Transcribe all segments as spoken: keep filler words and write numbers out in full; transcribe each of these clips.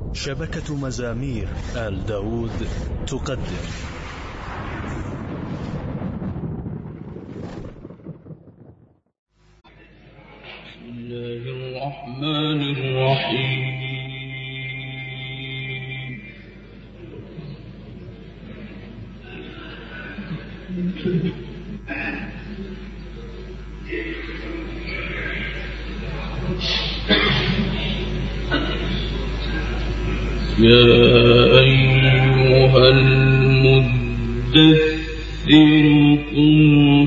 شبكة مزامير آل داود تقدم بسم الله الرحمن الرحيم. يا أيها المدثر قم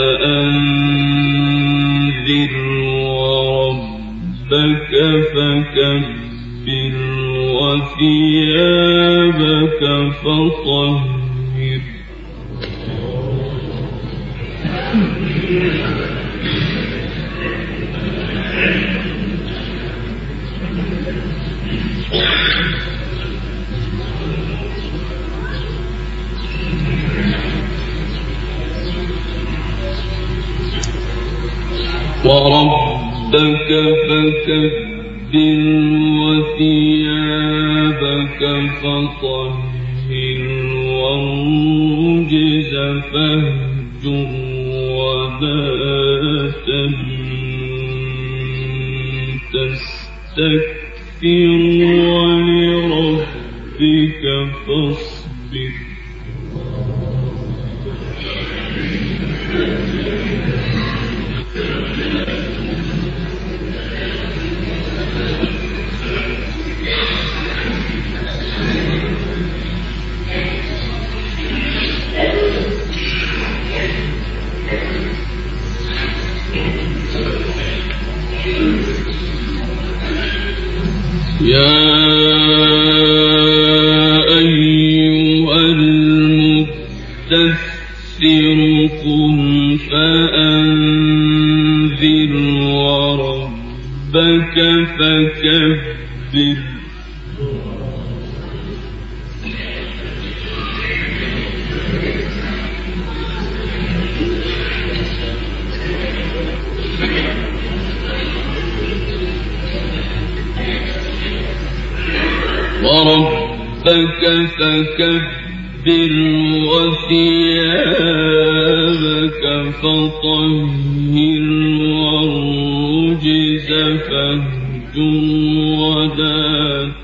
فأنذر وربك فكبر وثيابك فطهر. وربك فكبر وثيابك فطهر والرجز فاهجر ولا تمن تستكثر ولربك فاصبر. يا أيها المدثر قم فأنذر وربك فكبر. وربك فكبر وثيابك فطهر والرجز فاهجر ولا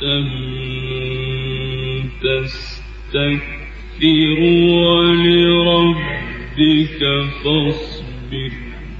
تمن تستكثر ولربك فاصبر.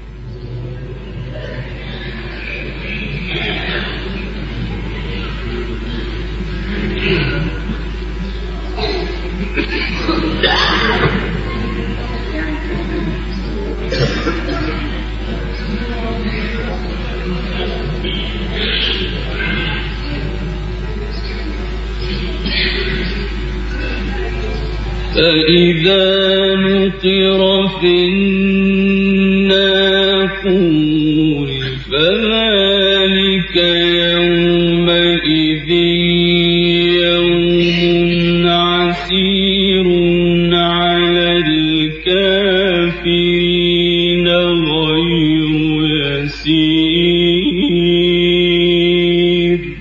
فإذا نقر في الناقور فذلك يومئذ يوم عسير على الكافرين غير يسير.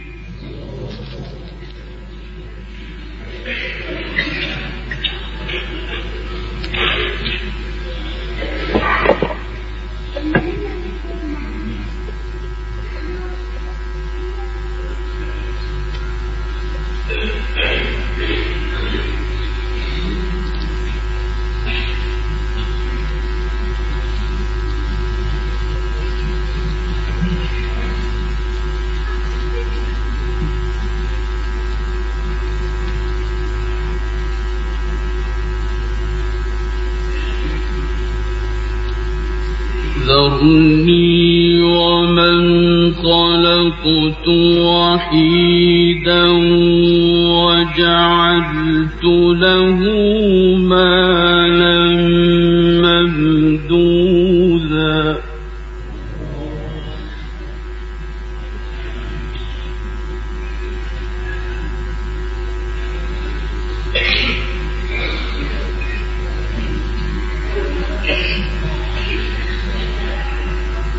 ذرني ومن خلقت وحيدا وجعلت له مالا ممدودا.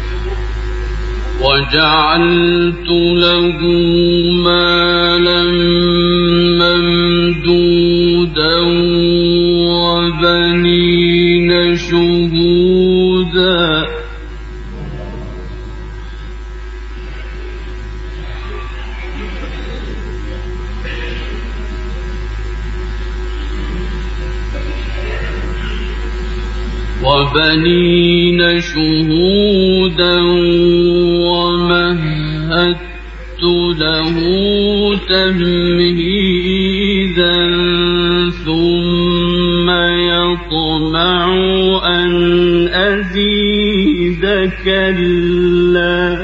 وجعلت له مالا وبنين شهودا ومهدت له تمهيدا ثم يطمع أن أزيد كلا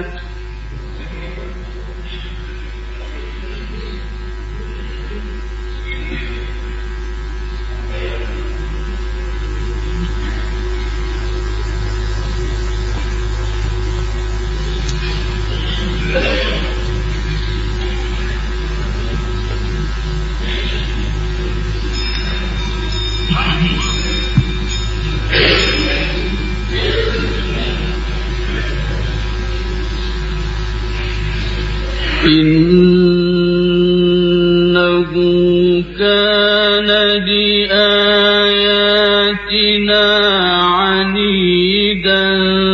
إنه كان بآياتنا عنيدا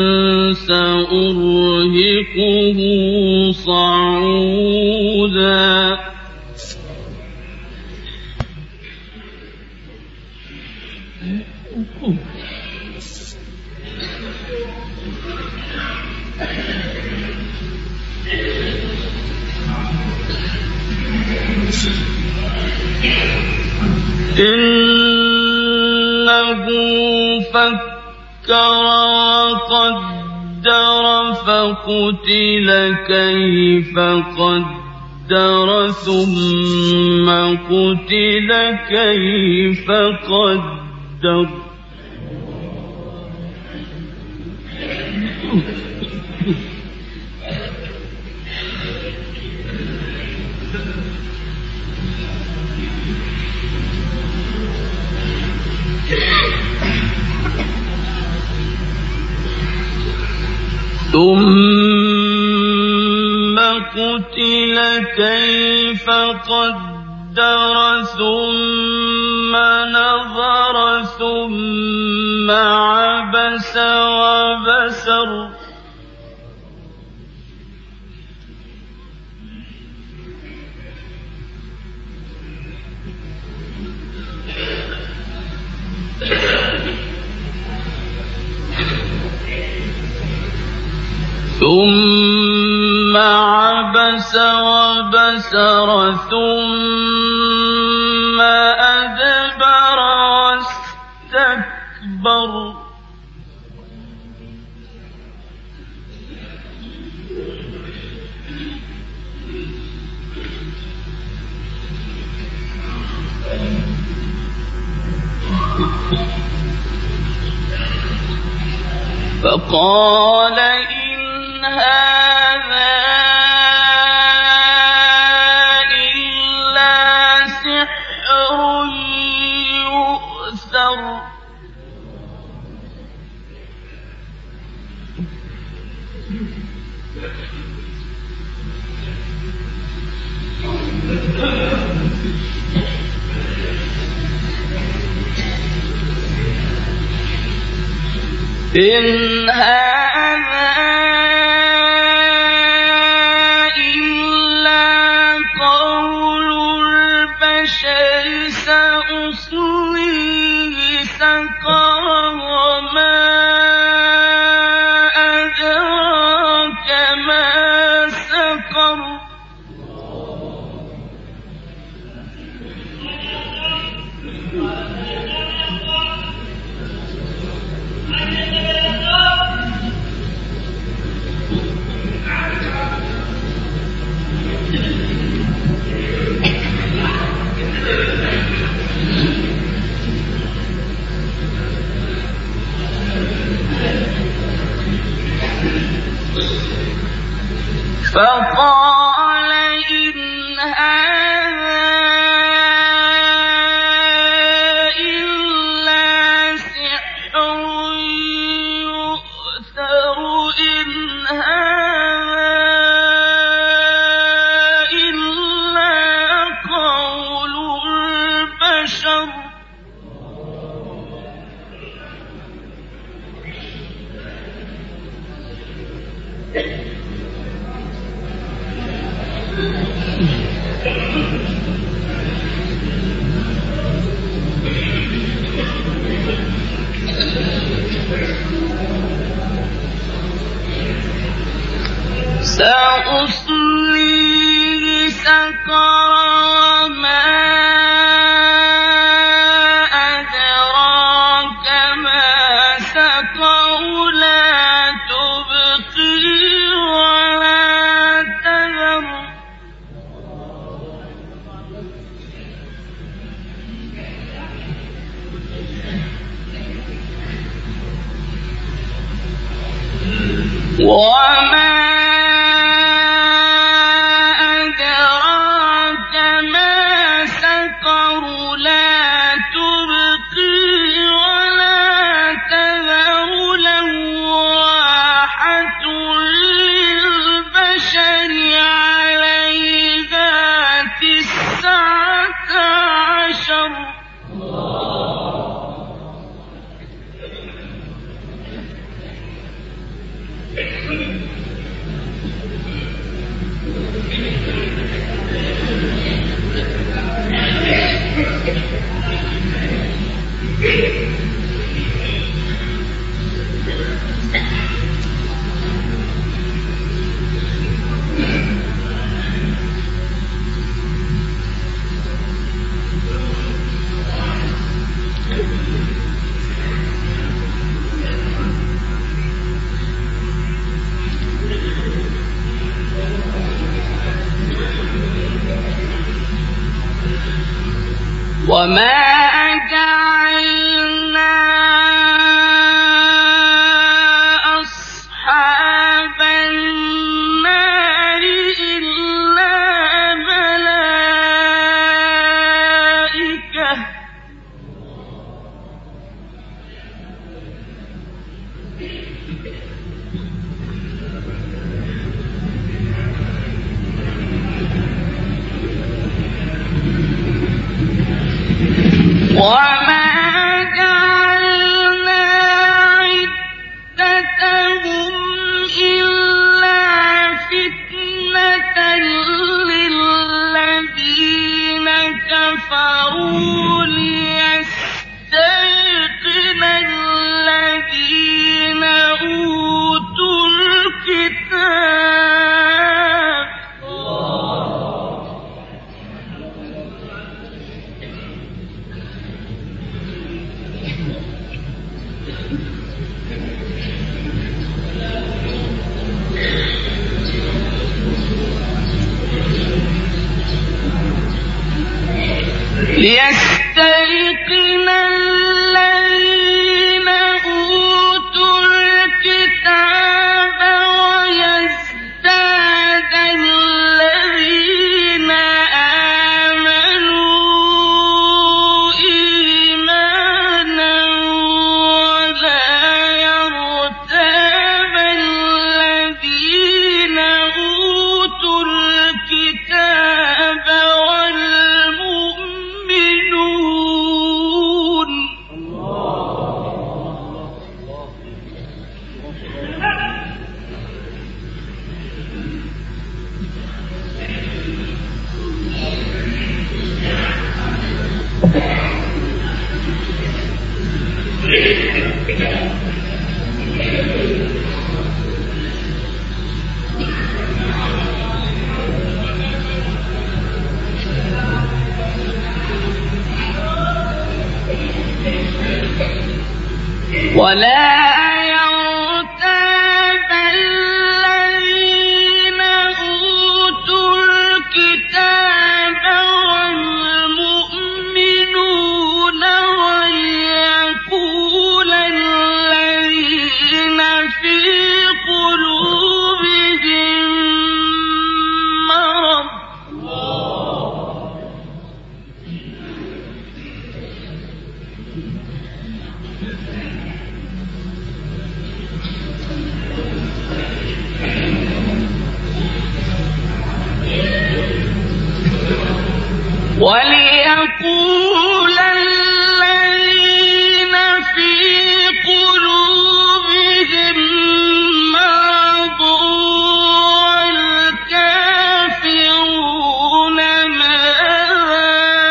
سأرهقه صعودا إنه فكر وقدر فقتل كيف قدر ثم قتل كيف قدر ثم قتل كيف قدر ثم نظر ثم عبس وبسر ثم عبس وبسر ثم أدبر واستكبر فقال إن هذا إلا سحر يؤثر إن هذا إلا قول البشر سأصليه سقر وما أدراك ما سقر فقال إن هذا إلا سحر يؤثر إن هذا إلا قول البشر سأصليه سقر وما أدراك ما سقر لا تبقي ولا تذر وما أدراك ما سقر لا تبقي ولا تذر لواحة للبشر عليها تسعة عشر وما جعلنا أصحاب النار إلا ملائكة وما جعلنا عدتهم إلا فتنة للذين كفروا ليستيقن الذين أوتوا الكتاب ليستيقن الذين أوتوا الكتاب ويزداد الذين آمنوا إيمانا ولا يرتاب الذين أوتوا الكتاب ولا يرتاب الذين أوتوا الكتاب والمؤمنون وليقول الذين في قلوبهم مرض وليقول الذين في قلوبهم مرض والكافرون ماذا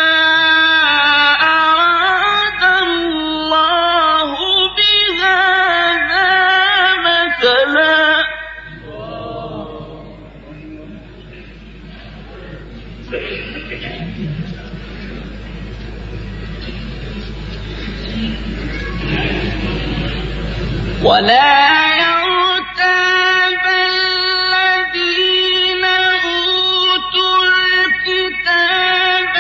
أراد الله بهذا مثلا ولا يرتاب الذين أوتوا الكتاب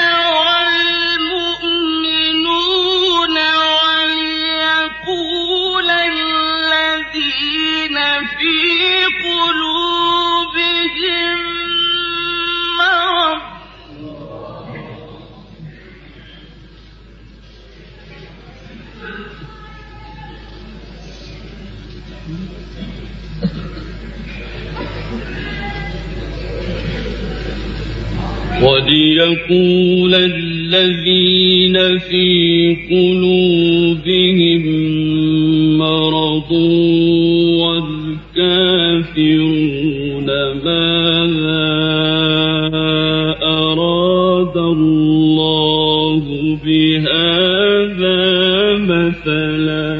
والمؤمنون وليقول الذين في قلوبهم مرض وليقول الذين في قلوبهم مرض والكافرون ماذا أراد الله بهذا مثلا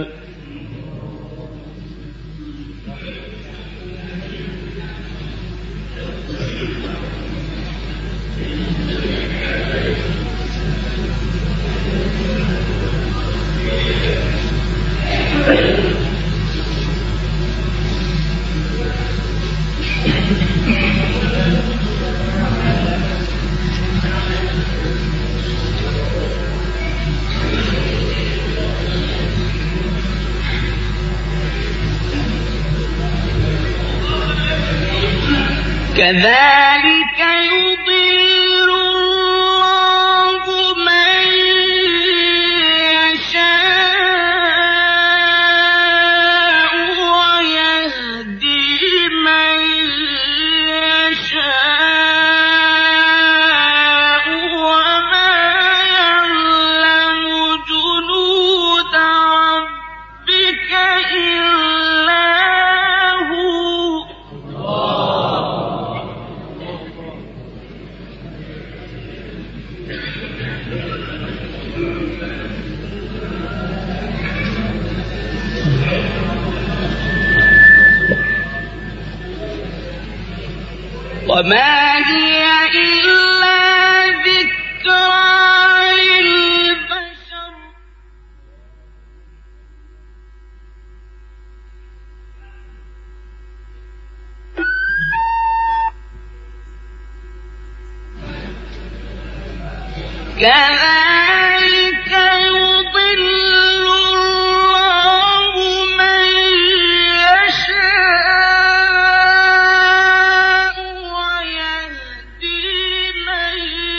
كذلك يضل الله من يشاء ويهدي من يشاء وما يعلم جنود ربك إلا هو وما هي إلا ذكرى للبشر كذلك يضل الله من يشاء ويهدي من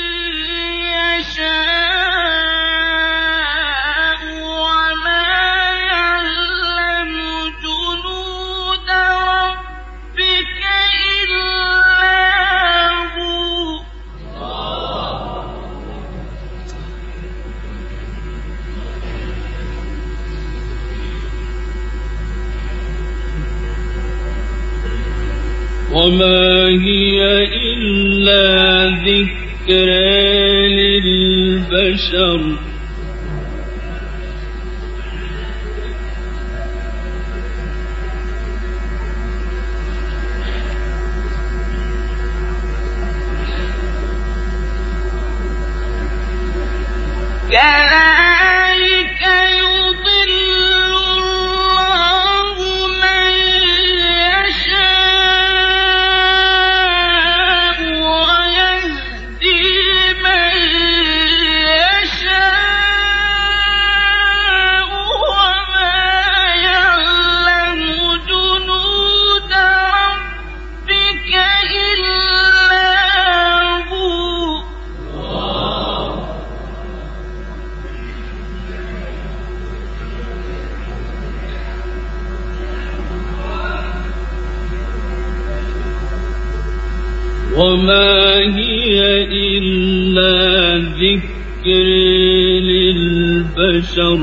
يشاء وما يعلم جنود ربك إلا هو وما هي إلا ذكرى للبشر كذلك يضل الله من يشاء ويهدي من يشاء وما يعلم جنود ربك إلا هو وما هي إلا ذكر للبشر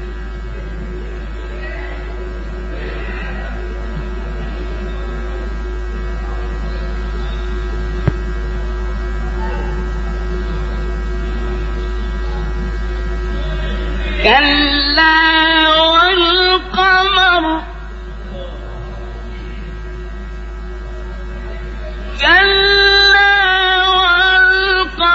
كلا والقمر كلا والقمر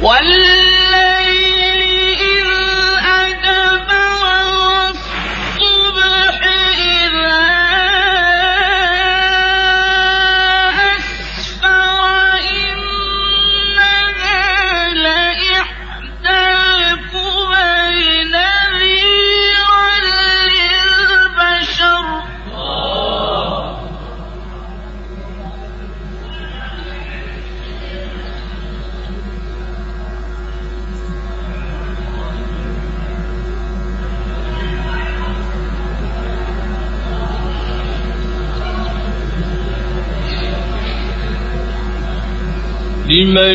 لمن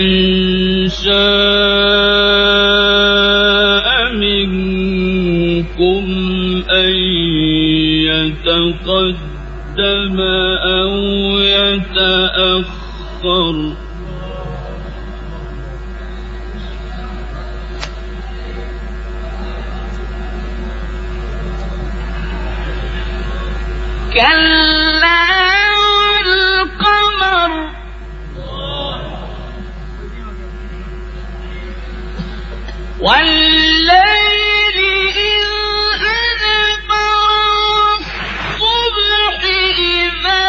شاء منكم أن يتقدم أو يتأخر كلا والقمر والليل إذ أدبر والصبح إذا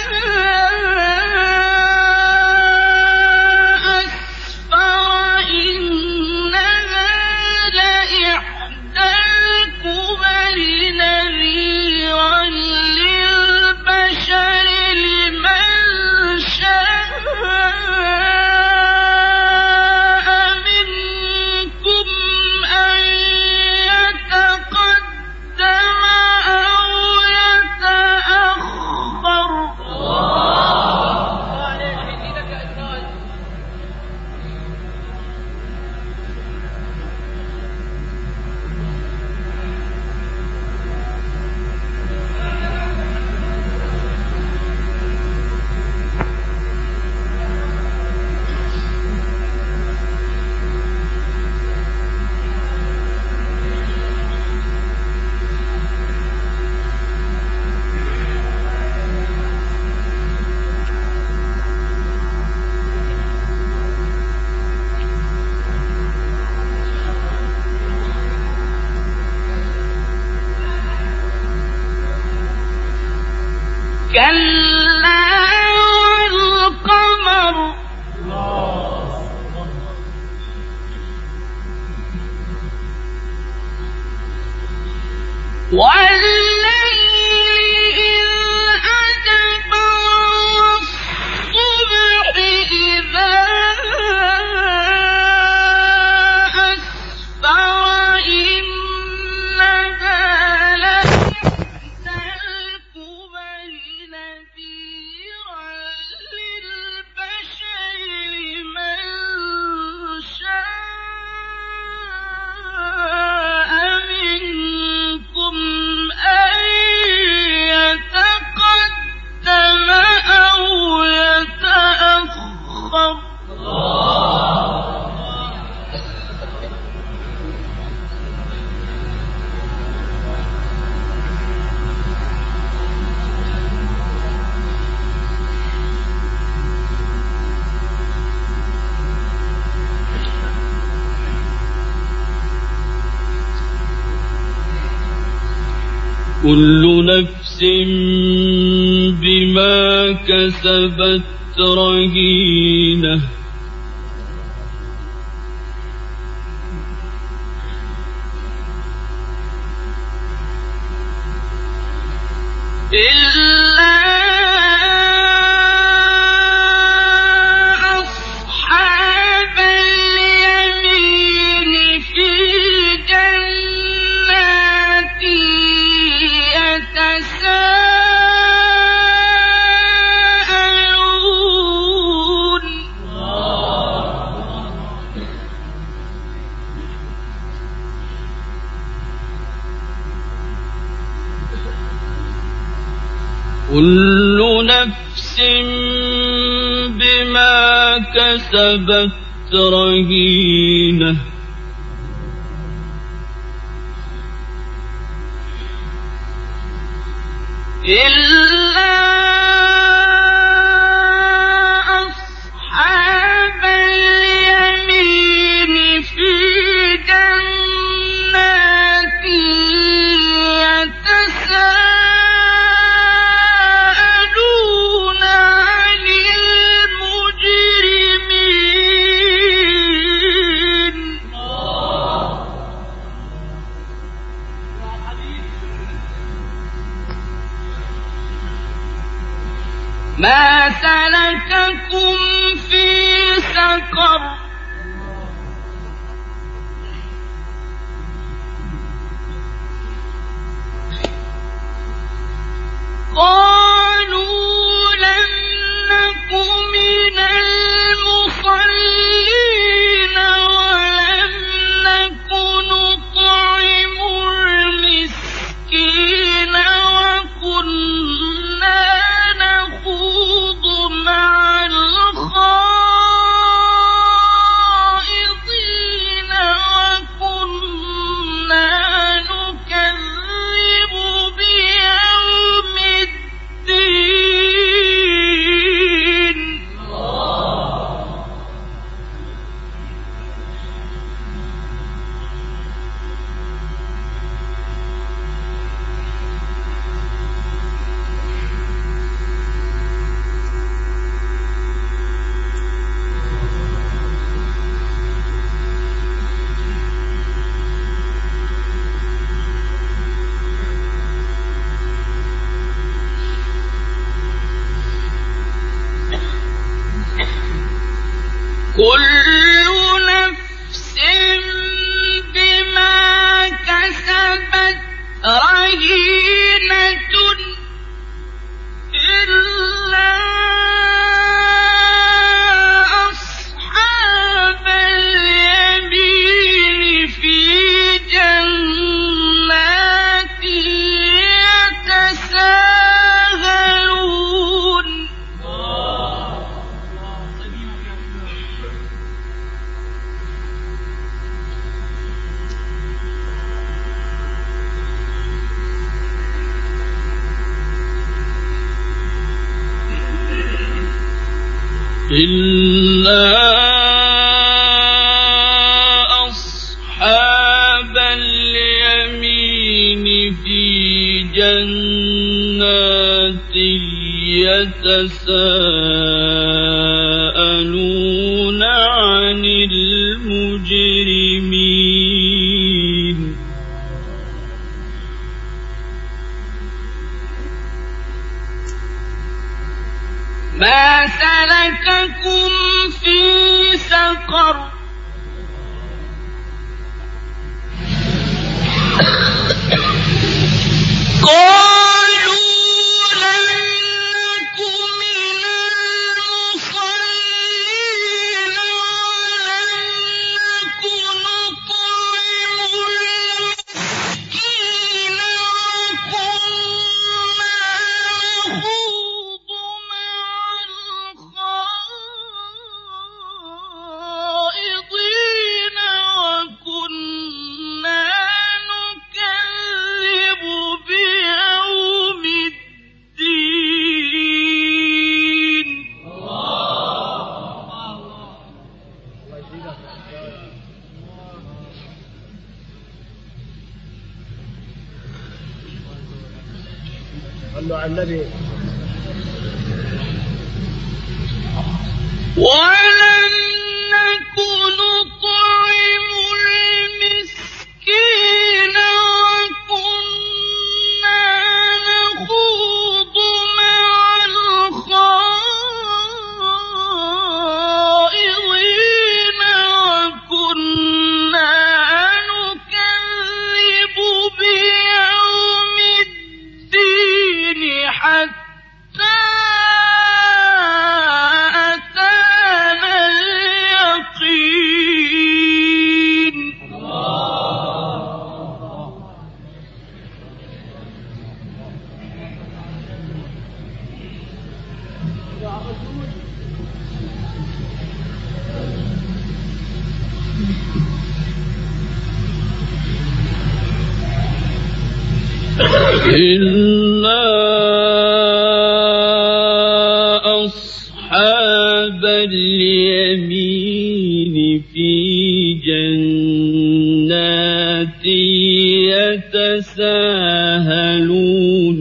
أسفر إنها لإحدى الكبر نذيرا للبشر لمن شاء كلا والقمر والليل إذ أدبر والصبح إذا أسفر إنها لإحدى الكبر نذيرا للبشر لمن شاء منكم أن يتقدم أو يتأخر كل نفس بما كسبت رهينة إلا أصحاب اليمين في جنات يتساءلون كل نفس بما كسبت رهينة إلا أصحاب اليمين كل نفس بما كسبت رهينة إلا أصحاب اليمين في جنات يتساءلون إلا أصحاب اليمين في جنات يتساءلون عن المجرمين ما سلككم في سقر قالوا لم نك من المصلين ولم نك نطعم المسكين وكنا نخوض الخائضين وكنا نكذب بيوم الدين صلوا على النبي. ولم نك نطعم المسكين وكنا نخوض مع الخائضين وكنا نكذب بيوم الدين حتى أتانا اليقين إلا أصحاب اليمين في جنات يتساءلون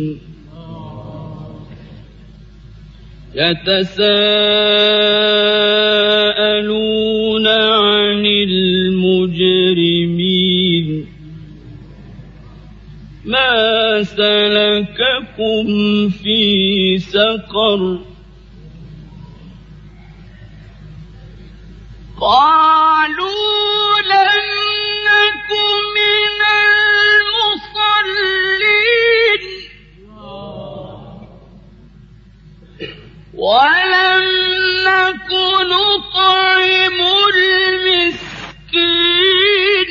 يتساءلون عن المجرمين ما سلككم في سقر قالوا لم نك من المصلين ولم نك نطعم المسكين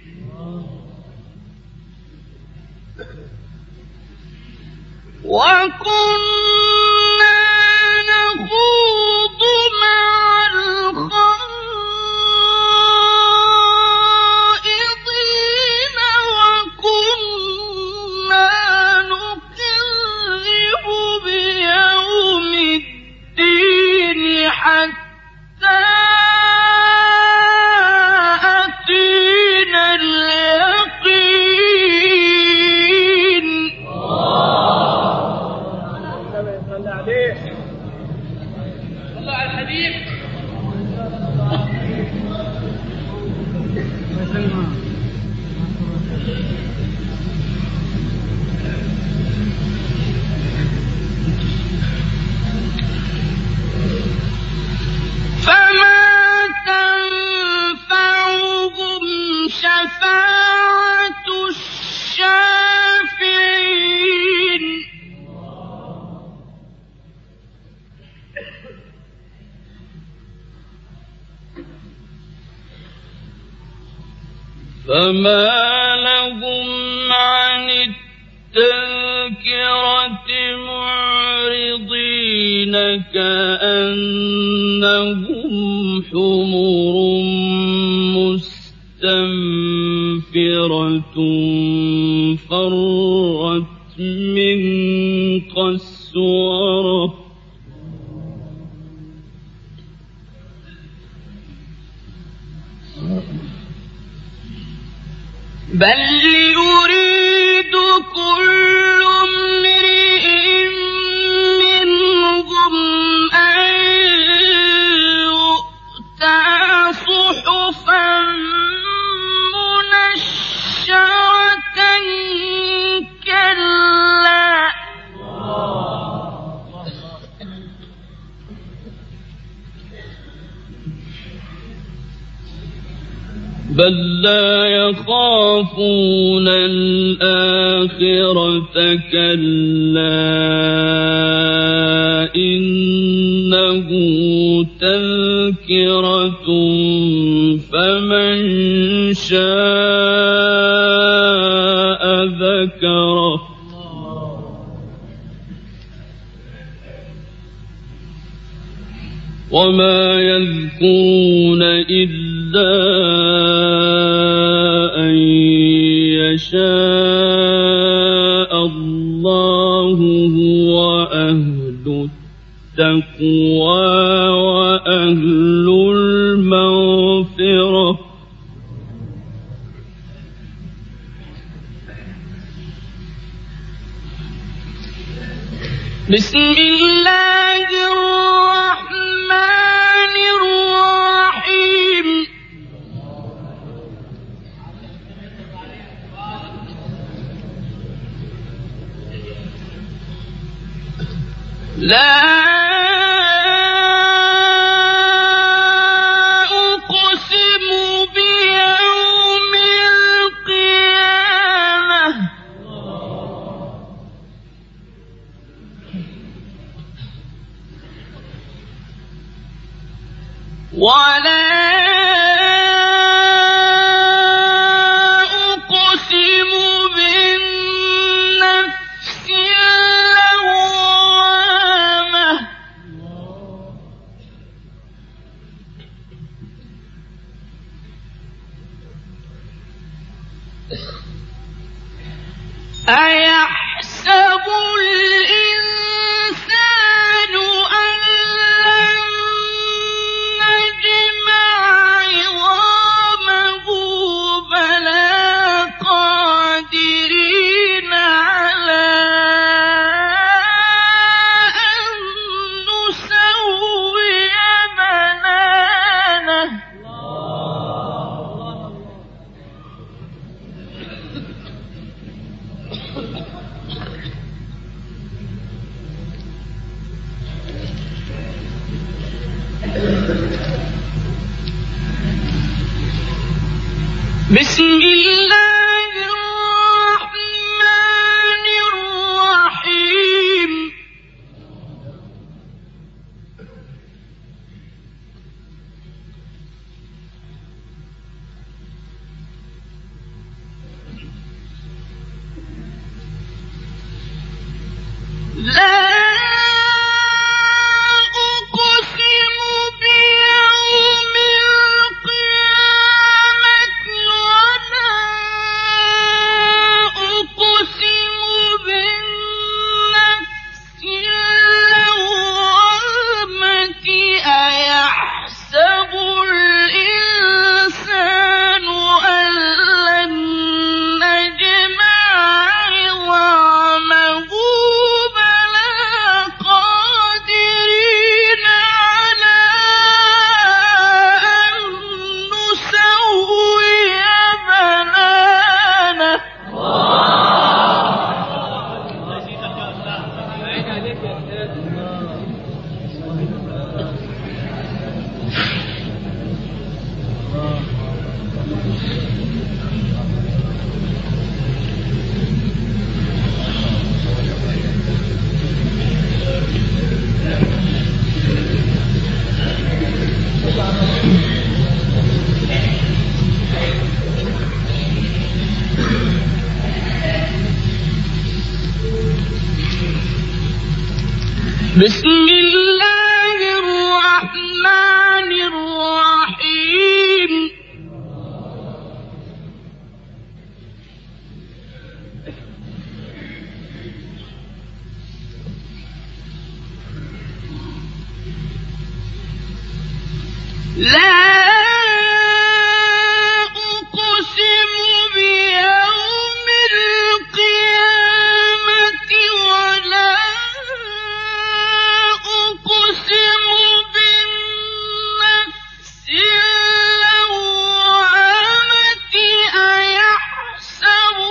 وكنا نخوض مع الخائضين فما لهم عن التذكرة معرضين كأنهم حمر مستنفرة فرت من قسورة بل يريد كل امرئ منهم أن يؤتى صحفا منشرة كلا بل لا يخافون الآخرة كلا إنه تذكرة فمن شاء ذكره وما يذكرون إلا أن يشاء الله هو أهل التقوى وأهل المغفرة بسم الله الرحمن الرحيم لا أقسم بيوم القيامة ولا أقسم بالنفس اللوامة أيحسب الإنسان أن لن نجمع عظامه بلى قادرين على أن نسوي بنانه بسم الله الرحمن الرحيم لا أقسم بيوم القيامة ولا بسم الله الرحمن الرحيم لا أقسم بيوم القيامة ولا أقسم بالنفس اللوامة أيحسب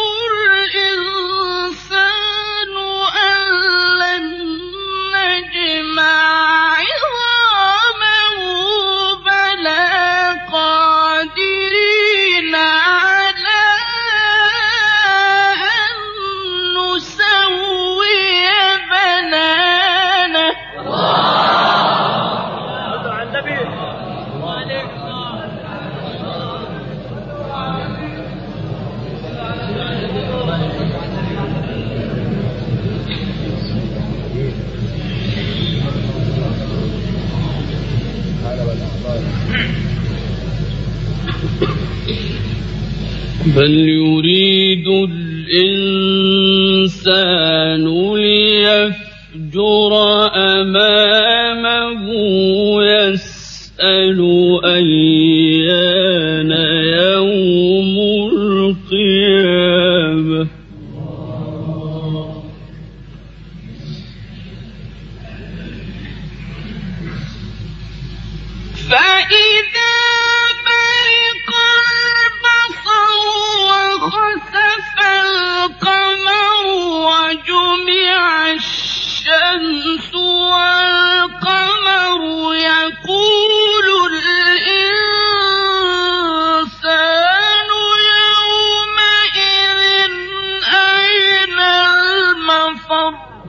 الإنسان أن لن نجمع عظامه بلى قادرين على أن نسوي بنانه بل يريد الإنسان ليفجر أمامه يسأل أيان يوم القيامة فإذا برق البصر وخسف القمر وجمع الشمس والقمر يقول الإنسان يومئذ أين المفر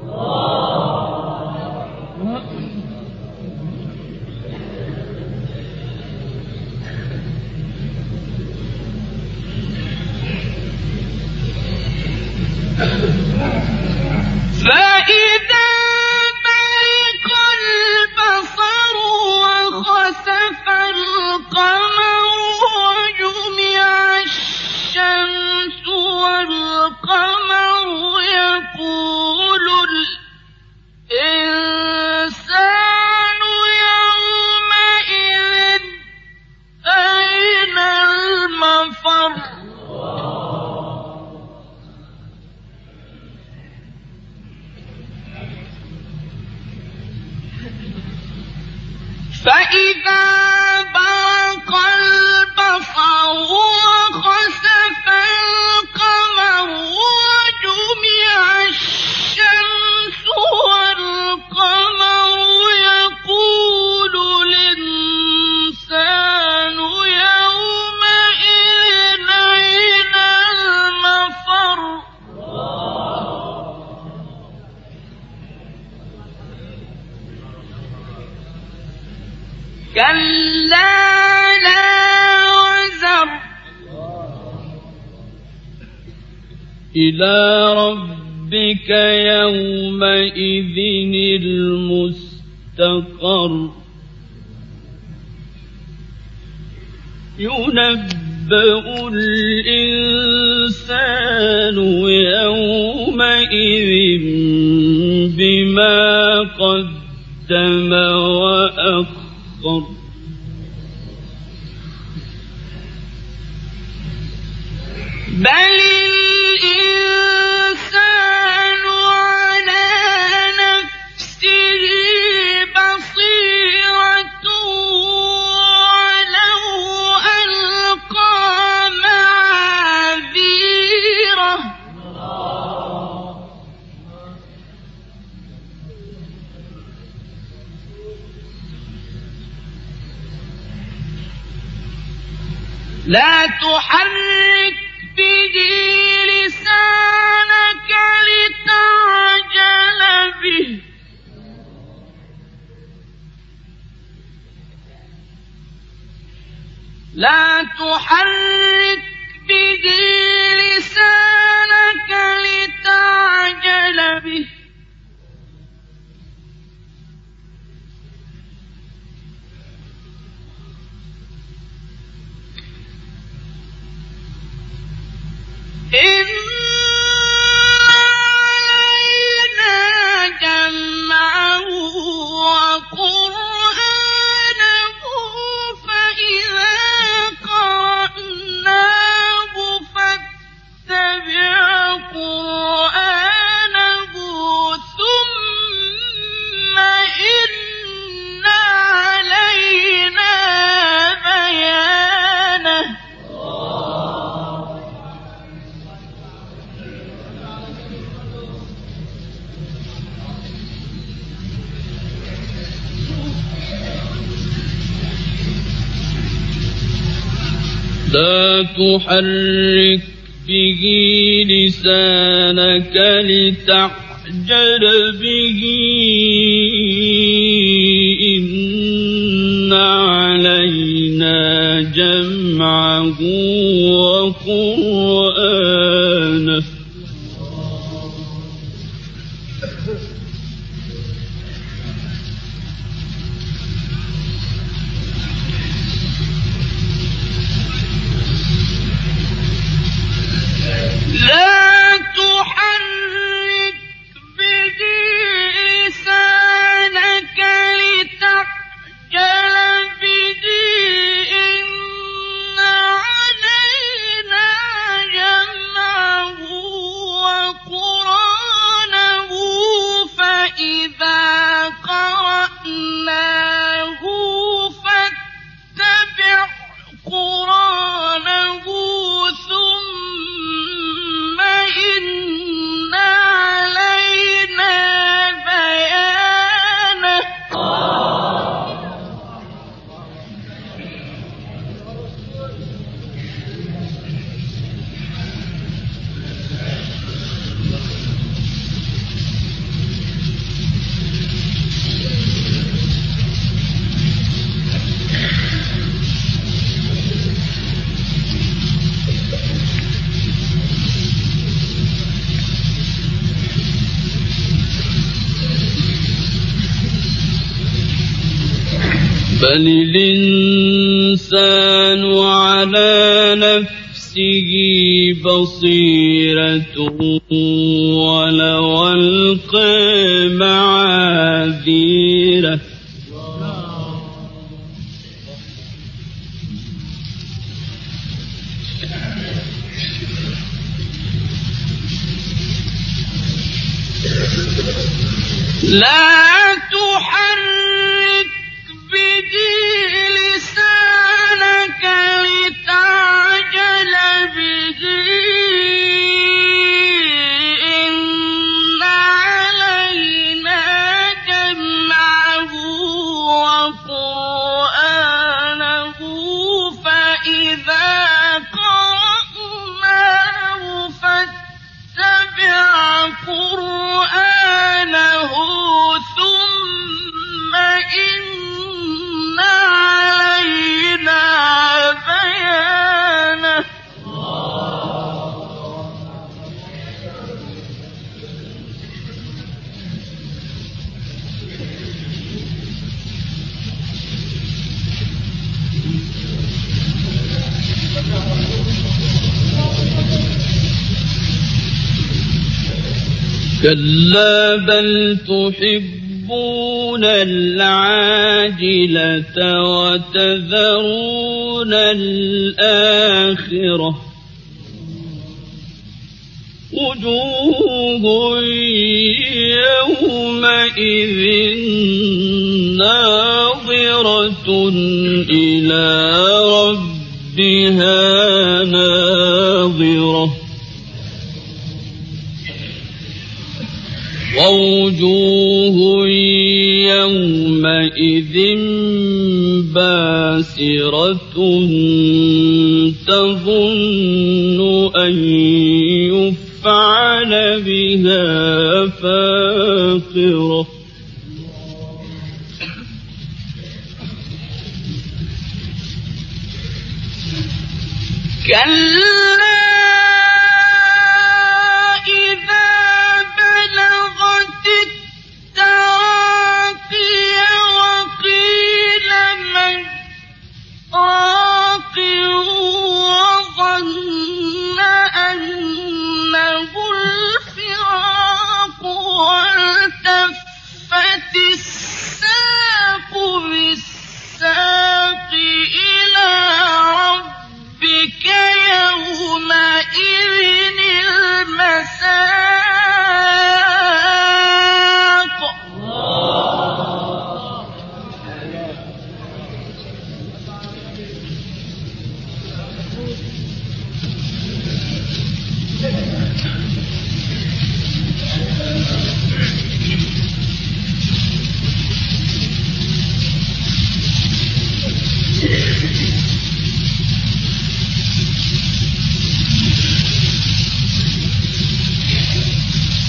فإذا برق البصر وخسف القمر وجمع الشمس والقمر يقول الإنسان يومئذ أين المفر فإذا برق البصر وخسف القمر وجمع الشمس والقمر يقول الإنسان يومئذ أين المفر كلا لا وزر إلى ربك يومئذ المستقر ينبأ الإنسان يومئذ بما قدم وأخر بل الإنسان على نفسه بصيرة ولو ألقى معاذيره لا تحرك به لسانك لتعجل به لا تحرك به لسانك لتعجل به لا تحرك به لسانك لتعجل به إن علينا جمعه وقرآنه لا تحرك به لسانك لتعجل به إن علينا جمعه وقرآنه فإذا قرأناه فاتبع قرآنه ثم إن علينا بيانه. بل الإنسان على نفسه بصيرة ولو ألقى معاذيره لا تحرك به لسانك لتعجل به إن علينا جمعه وقرآنه فإذا قرأناه فاتبع قرآنه ثم إن علينا بيانه. كلا بل تحبون العاجلة وتذرون الآخرة وجوه يومئذ ناظرة إلى ربها ناظرة ووجوه يومئذ باسرة تظن أن يفعل بها فاقرة كلا إذا بلغت التراقي وقيل من راق وظن أن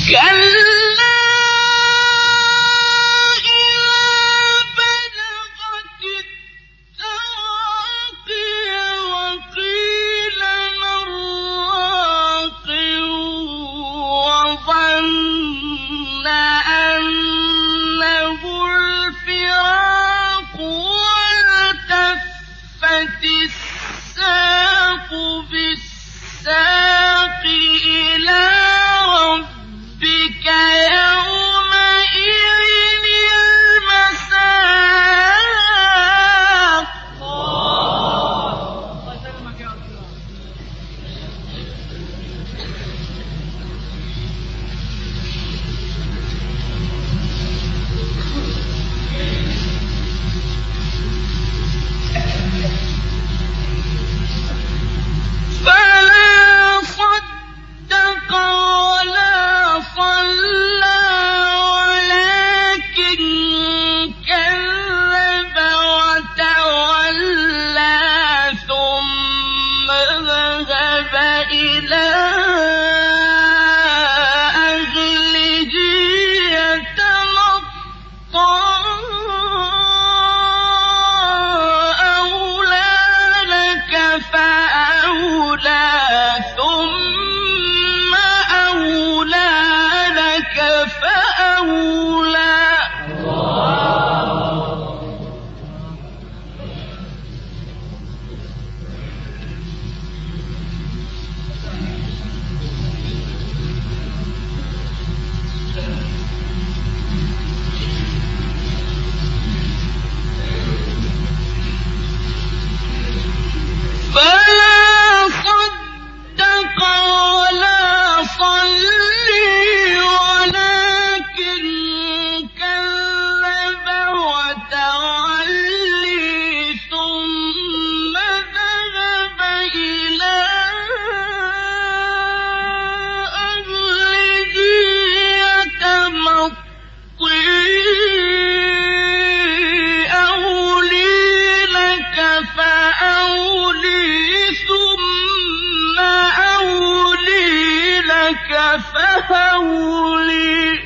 فهولي.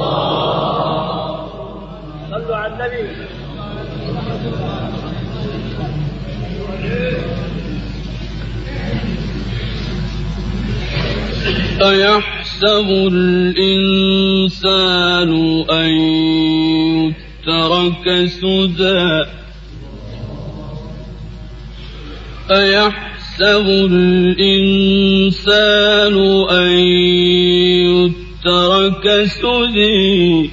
صلوا على النبي. أيحسب الإنسان أن يترك سدى أيحسب الإنسان أن يترك سدى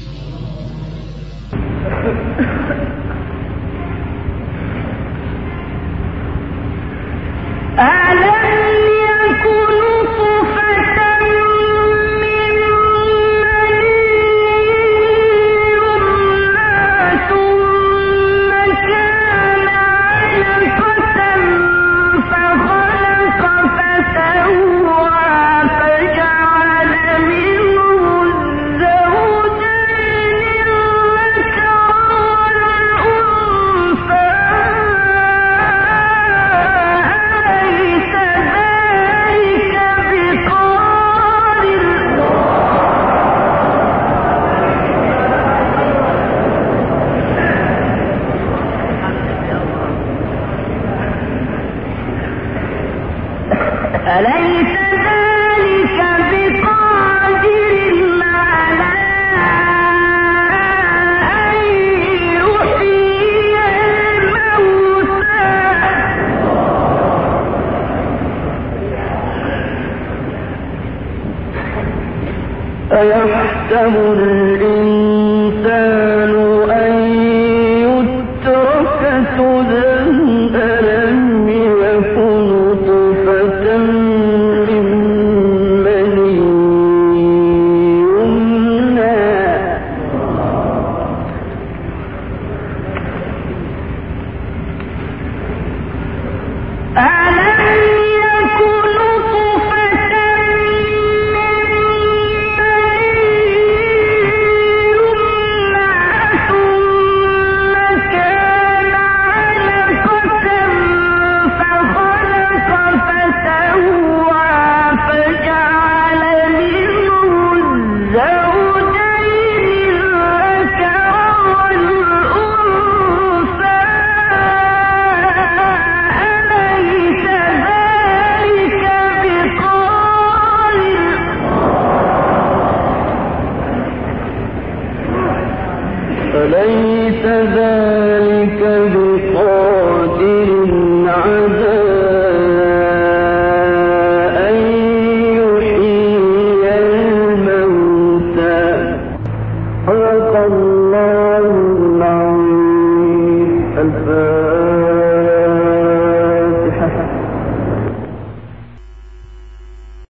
أليس ذلك بقادر على أن يحيي الموتى أيحسب الإنسان أن يترك سدى ألم يكن نطفة من مني يمنى ألا